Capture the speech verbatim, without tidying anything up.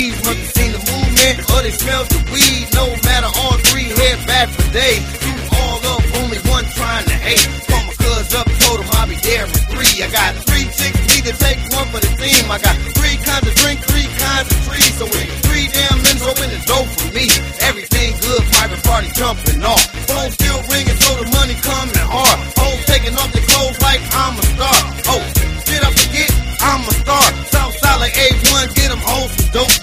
Must have seen the movement, or they smelled the weed. No matter, all three head back for days. You all up, only one trying to hate. Call my cuz up, told him I'll be there in three. I got three chicks, need to take one for the team. I got three kinds of drink, three kinds of trees. So in three damn minutes, open the door for me. Everything good, private party jumping off. Phone still ringing, so the money coming hard. Hoes taking off their clothes like I'm a star. Oh, did I forget? I'm a star. Southside like A one, get them hoes some dope.